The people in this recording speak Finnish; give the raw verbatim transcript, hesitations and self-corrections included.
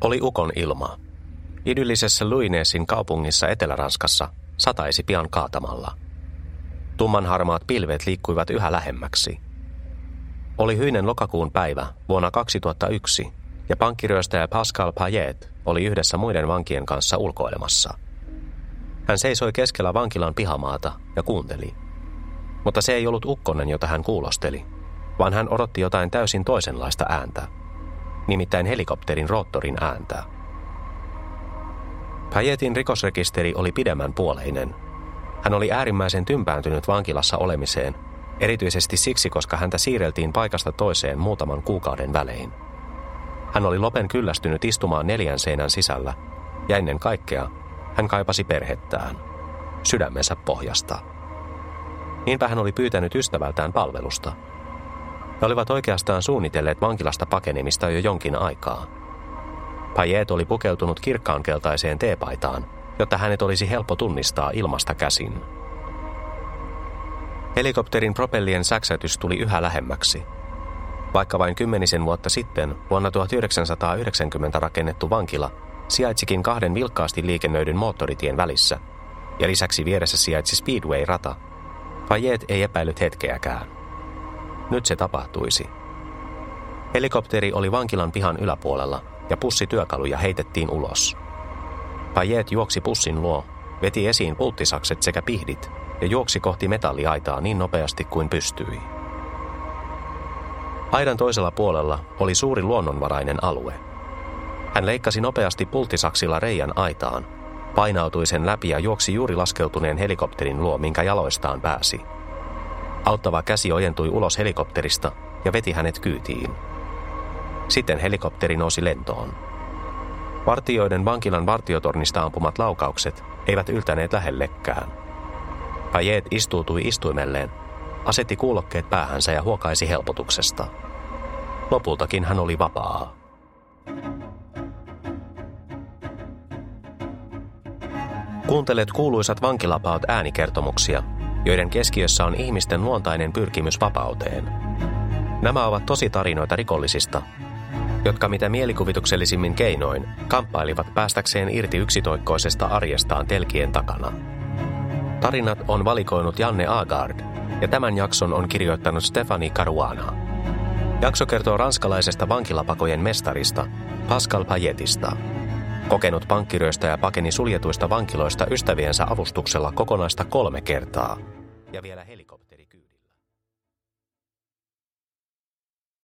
Oli ukon ilma. Idyllisessä Louisnesin kaupungissa Etelä-Ranskassa sataisi pian kaatamalla. Tummanharmaat pilvet liikkuivat yhä lähemmäksi. Oli hyinen lokakuun päivä vuonna kaksituhattayksi ja pankkiryöstäjä Pascal Payet oli yhdessä muiden vankien kanssa ulkoilemassa. Hän seisoi keskellä vankilan pihamaata ja kuunteli. Mutta se ei ollut ukkonen, jota hän kuulosteli, vaan hän odotti jotain täysin toisenlaista ääntä, nimittäin helikopterin roottorin ääntä. Payetin rikosrekisteri oli pidemmän puoleinen. Hän oli äärimmäisen tympääntynyt vankilassa olemiseen, erityisesti siksi, koska häntä siirreltiin paikasta toiseen muutaman kuukauden välein. Hän oli lopen kyllästynyt istumaan neljän seinän sisällä, ja ennen kaikkea hän kaipasi perhettään, sydämensä pohjasta. Niinpä hän oli pyytänyt ystävältään palvelusta. He olivat oikeastaan suunnitelleet vankilasta pakenemista jo jonkin aikaa. Payet oli pukeutunut kirkkaankeltaiseen teepaitaan, jotta hänet olisi helppo tunnistaa ilmasta käsin. Helikopterin propellien säksätys tuli yhä lähemmäksi. Vaikka vain kymmenisen vuotta sitten vuonna tuhatyhdeksänsataayhdeksänkymmentä rakennettu vankila sijaitsikin kahden vilkkaasti liikennöidyn moottoritien välissä, ja lisäksi vieressä sijaitsi Speedway-rata, Payet ei epäillyt hetkeäkään. Nyt se tapahtuisi. Helikopteri oli vankilan pihan yläpuolella, ja pussityökaluja heitettiin ulos. Payet juoksi pussin luo, veti esiin pulttisakset sekä pihdit, ja juoksi kohti metalliaitaa niin nopeasti kuin pystyi. Aidan toisella puolella oli suuri luonnonvarainen alue. Hän leikkasi nopeasti pulttisaksilla reijän aitaan, painautui sen läpi ja juoksi juuri laskeutuneen helikopterin luo, minkä jaloistaan pääsi. Auttava käsi ojentui ulos helikopterista ja veti hänet kyytiin. Sitten helikopteri nousi lentoon. Vartijoiden vankilan vartiotornista ampumat laukaukset eivät yltäneet lähellekään. Payet istuutui istuimelleen, asetti kuulokkeet päähänsä ja huokaisi helpotuksesta. Lopultakin hän oli vapaa. Kuuntelet kuuluisat vankilapaot äänikertomuksia, joiden keskiössä on ihmisten luontainen pyrkimys vapauteen. Nämä ovat tositarinoita rikollisista, jotka mitä mielikuvituksellisimmin keinoin kamppailivat päästäkseen irti yksitoikkoisesta arjestaan telkien takana. Tarinat on valikoinut Janne Agard, ja tämän jakson on kirjoittanut Stéphanie Caruana. Jakso kertoo ranskalaisesta vankilapakojen mestarista, Pascal Payetista. Kokenut pankkiryöstäjä pakeni suljetuista vankiloista ystäviensä avustuksella kokonaista kolme kertaa. Ja vielä helikopteri.